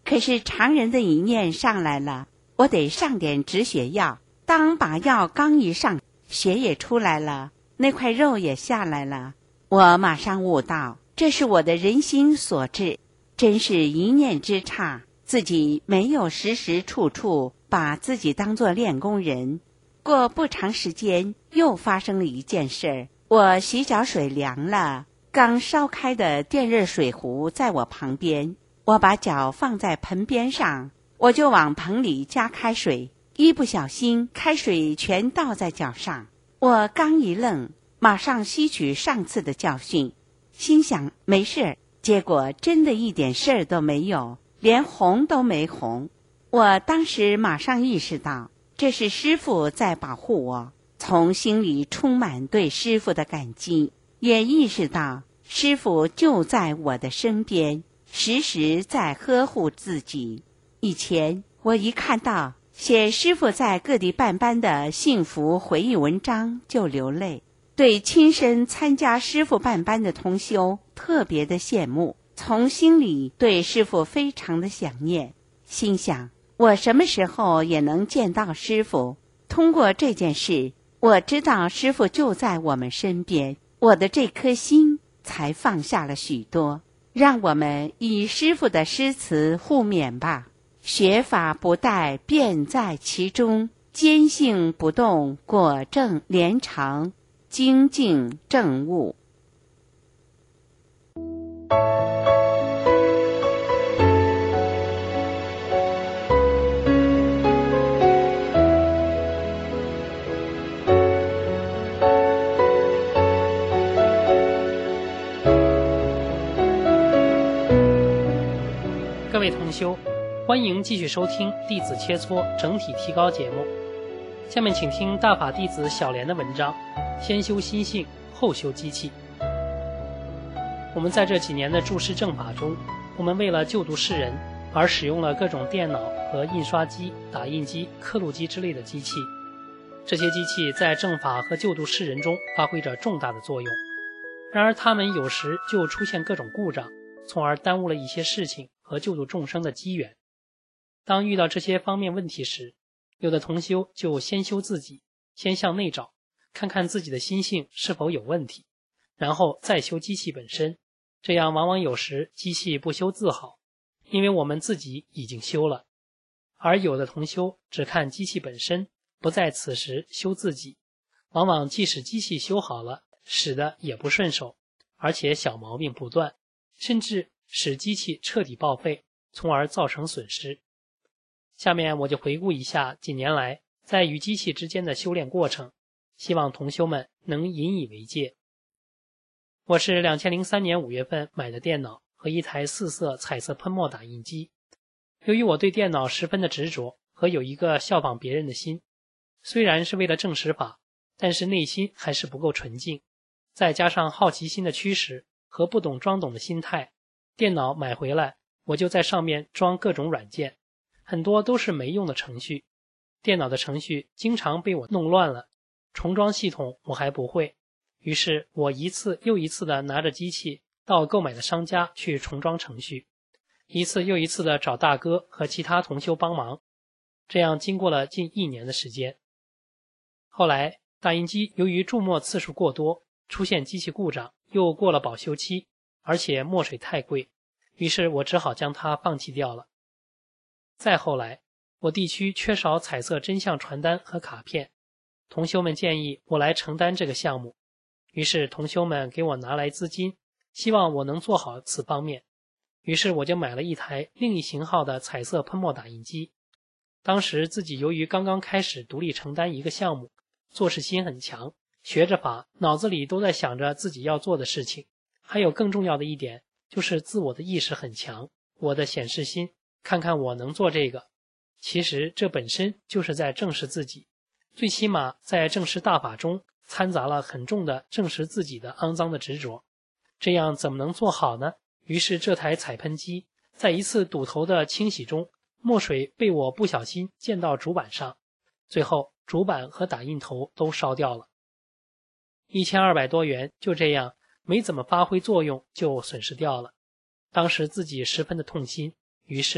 可是常人的一念上来了，我得上点止血药。当把药刚一上，血也出来了，那块肉也下来了。我马上悟到，这是我的人心所致，真是一念之差，自己没有时时处处把自己当作练功人。过不长时间，又发生了一件事儿。我洗脚水凉了，刚烧开的电热水壶在我旁边，我把脚放在盆边上，我就往盆里加开水，一不小心开水全倒在脚上。我刚一愣，马上吸取上次的教训，心想没事，结果真的一点事儿都没有，连红都没红。我当时马上意识到，这是师父在保护我，从心里充满对师父的感激，也意识到师父就在我的身边，时时在呵护自己。以前我一看到写师父在各地办班的幸福回忆文章就流泪，对亲身参加师父办班的同修特别的羡慕，从心里对师父非常的想念，心想我什么时候也能见到师父。通过这件事，我知道师父就在我们身边，我的这颗心才放下了许多。让我们以师父的诗词互勉吧。学法不殆，便在其中，坚信不动，果证连长，精进正悟。 各位同修，欢迎继续收听弟子切磋整体提高节目。下面请听大法弟子小莲的文章，先修心性，后修机器。我们在这几年的注释正法中，我们为了救度世人而使用了各种电脑和印刷机、打印机、刻录机之类的机器。这些机器在正法和救度世人中发挥着重大的作用，然而它们有时就出现各种故障，从而耽误了一些事情和救度众生的机缘。当遇到这些方面问题时，有的同修就先修自己，先向内找，看看自己的心性是否有问题，然后再修机器本身。这样往往有时机器不修自好，因为我们自己已经修了。而有的同修只看机器本身，不在此时修自己，往往即使机器修好了，使得也不顺手，而且小毛病不断，甚至使机器彻底报废，从而造成损失。下面我就回顾一下几年来在与机器之间的修炼过程，希望同修们能引以为戒。我是2003年5月份买的电脑和一台4色彩色喷墨打印机。由于我对电脑十分的执着和有一个效仿别人的心，虽然是为了证实法，但是内心还是不够纯净，再加上好奇心的驱使和不懂装懂的心态，电脑买回来我就在上面装各种软件，很多都是没用的程序，电脑的程序经常被我弄乱了，重装系统我还不会，于是我一次又一次的拿着机器到购买的商家去重装程序，一次又一次的找大哥和其他同修帮忙，这样经过了近1年的时间。后来打印机由于注墨次数过多，出现机器故障，又过了保修期，而且墨水太贵，于是我只好将它放弃掉了。再后来，我地区缺少彩色真相传单和卡片，同修们建议我来承担这个项目，于是同修们给我拿来资金，希望我能做好此方面，于是我就买了一台另一型号的彩色喷墨打印机。当时自己由于刚刚开始独立承担一个项目，做事心很强，学着法，脑子里都在想着自己要做的事情，还有更重要的一点就是自我的意识很强，我的显示心，看看我能做这个。其实这本身就是在证实自己，最起码在证实大法中掺杂了很重的证实自己的肮脏的执着，这样怎么能做好呢？于是这台彩喷机在一次堵头的清洗中，墨水被我不小心溅到主板上，最后主板和打印头都烧掉了，1200多元就这样没怎么发挥作用就损失掉了。当时自己十分的痛心，于是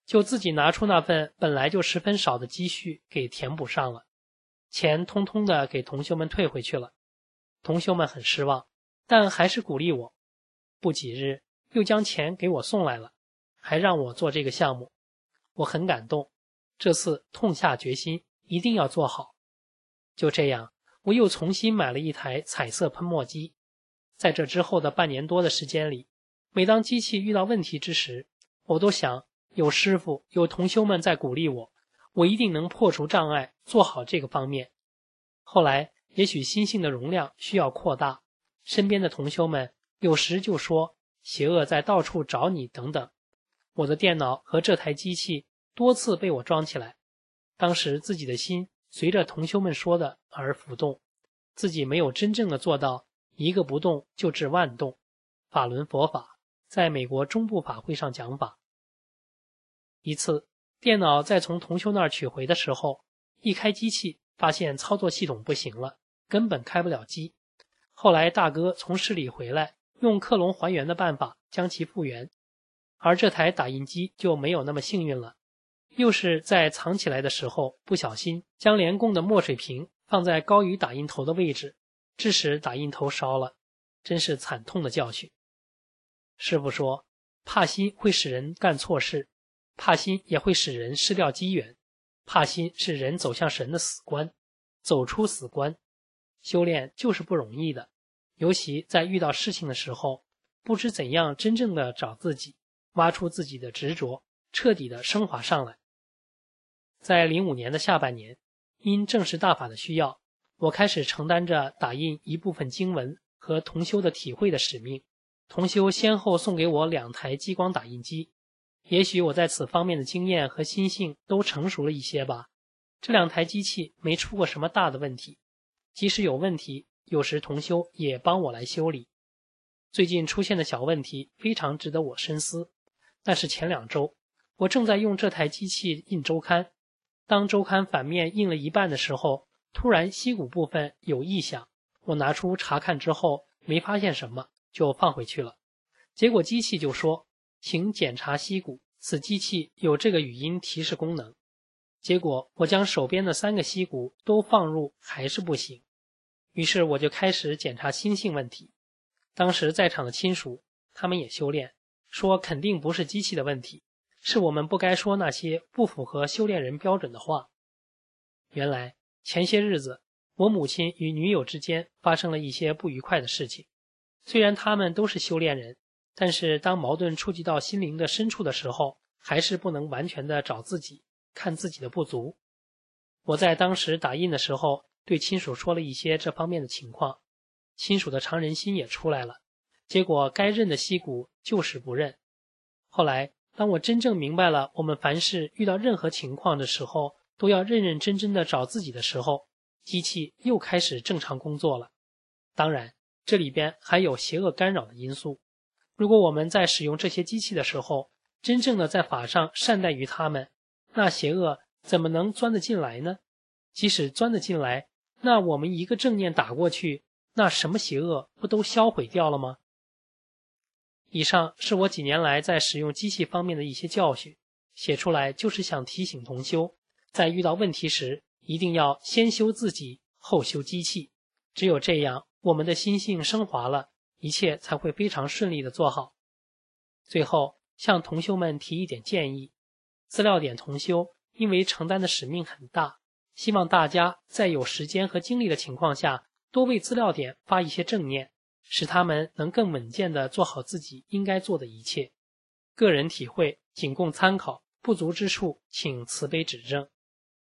就自己拿出那份本来就十分少的积蓄给填补上了，钱通通的给同修们退回去了。同修们很失望，但还是鼓励我。不几日又将钱给我送来了，还让我做这个项目，我很感动，这次痛下决心一定要做好。就这样，我又重新买了一台彩色喷墨机。在这之后的半年多的时间里，每当机器遇到问题之时，我都想有师傅有同修们在鼓励我，我一定能破除障碍，做好这个方面。后来也许心性的容量需要扩大，身边的同修们有时就说邪恶在到处找你等等。我的电脑和这台机器多次被我装起来，当时自己的心随着同修们说的而浮动，自己没有真正的做到一个不动就治万动，法轮佛法在美国中部法会上讲法。一次电脑在从同修那儿取回的时候，一开机器发现操作系统不行了，根本开不了机。后来大哥从市里回来，用克隆还原的办法将其复原，而这台打印机就没有那么幸运了，又是在藏起来的时候不小心将连供的墨水瓶放在高于打印头的位置，致使打印头烧了，真是惨痛的教训。师父说，怕心会使人干错事，怕心也会使人失掉机缘，怕心是人走向神的死关，走出死关。修炼就是不容易的，尤其在遇到事情的时候，不知怎样真正的找自己，挖出自己的执着，彻底的升华上来。在05年的下半年，因正式大法的需要，我开始承担着打印一部分经文和同修的体会的使命。同修先后送给我2台激光打印机，也许我在此方面的经验和心性都成熟了一些吧。这2台机器没出过什么大的问题，即使有问题，有时同修也帮我来修理。最近出现的小问题非常值得我深思，但是前2周我正在用这台机器印周刊，当周刊反面印了一半的时候，突然溪谷部分有异响，我拿出查看之后没发现什么，就放回去了。结果机器就说，请检查溪谷，此机器有这个语音提示功能。结果我将手边的3个溪谷都放入，还是不行。于是我就开始检查心性问题。当时在场的亲属他们也修炼，说肯定不是机器的问题，是我们不该说那些不符合修炼人标准的话。原来前些日子我母亲与女友之间发生了一些不愉快的事情，虽然他们都是修炼人，但是当矛盾触及到心灵的深处的时候，还是不能完全的找自己，看自己的不足。我在当时打印的时候对亲属说了一些这方面的情况，亲属的常人心也出来了，结果该认的溪谷就是不认。后来当我真正明白了我们凡事遇到任何情况的时候都要认认真真的找自己的时候，机器又开始正常工作了。当然这里边还有邪恶干扰的因素，如果我们在使用这些机器的时候真正的在法上善待于他们，那邪恶怎么能钻得进来呢？即使钻得进来，那我们一个正念打过去，那什么邪恶不都销毁掉了吗？以上是我几年来在使用机器方面的一些教训，写出来就是想提醒同修，在遇到问题时一定要先修自己，后修机器，只有这样我们的心性升华了，一切才会非常顺利的做好。最后向同修们提一点建议，资料点同修因为承担的使命很大，希望大家在有时间和精力的情况下多为资料点发一些正念，使他们能更稳健地做好自己应该做的一切。个人体会仅供参考，不足之处请慈悲指正。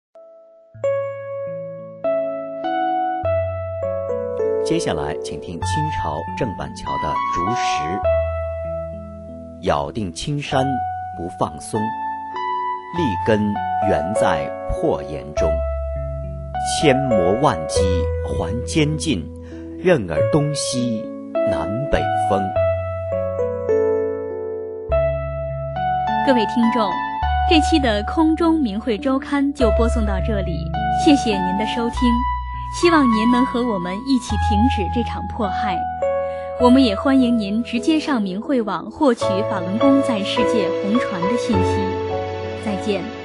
接下来请听清朝郑板桥的竹石。咬定青山不放松，立根原在破岩中。千磨万击还坚劲，任尔东西南北风。 各位听众，这期的空中明慧周刊就播送到这里，谢谢您的收听，希望您能和我们一起停止这场迫害。我们也欢迎您直接上明慧网获取法轮功在世界红传的信息。 见。